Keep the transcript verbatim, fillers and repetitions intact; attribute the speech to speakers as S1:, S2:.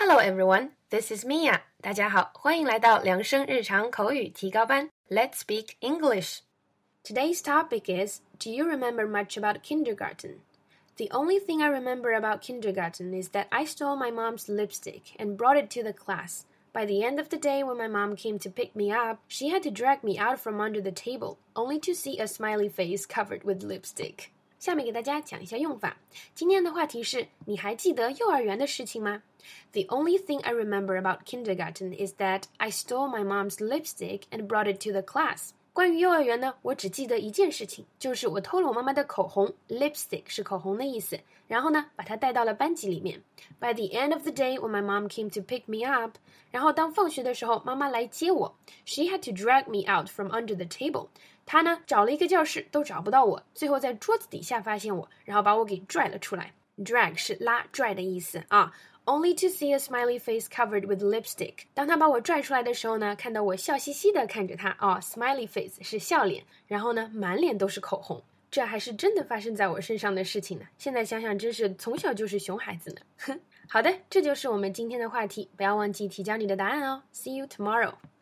S1: Hello everyone, this is Mia. 大家好，欢迎来到良声日常口语提高班。Let's speak English. Today's topic is, do you remember much about kindergarten? The only thing I remember about kindergarten is that I stole my mom's lipstick and brought it to the class. By the end of the day, when my mom came to pick me up, she had to drag me out from under the table, only to see a smiley face covered with lipstick. 下面给大家讲一下用法。今天的话题是，你还记得幼儿园的事情吗？ The only thing I remember about kindergarten is that I stole my mom's lipstick and brought it to the class. 关于幼儿园呢，我只记得一件事情，就是我偷了我妈妈的口红 ，lipstick 是口红的意思，然后呢，把它带到了班级里面。By the end of the day, when my mom came to pick me up, 然后当放学的时候，妈妈来接我 ，she had to drag me out from under the table. 她呢找了一个教室都找不到我，最后在桌子底下发现我，然后把我给拽了出来。Drag 是拉拽的意思啊。Only to see a smiley face covered with lipstick. 当他把我拽出来的时候呢，看到我笑嘻嘻的看着他哦 ，smiley face 是笑脸，然后呢，满脸都是口红。这还是真的发生在我身上的事情呢。现在想想，真是从小就是熊孩子呢。好的，这就是我们今天的话题，不要忘记提交你的答案哦。See you tomorrow.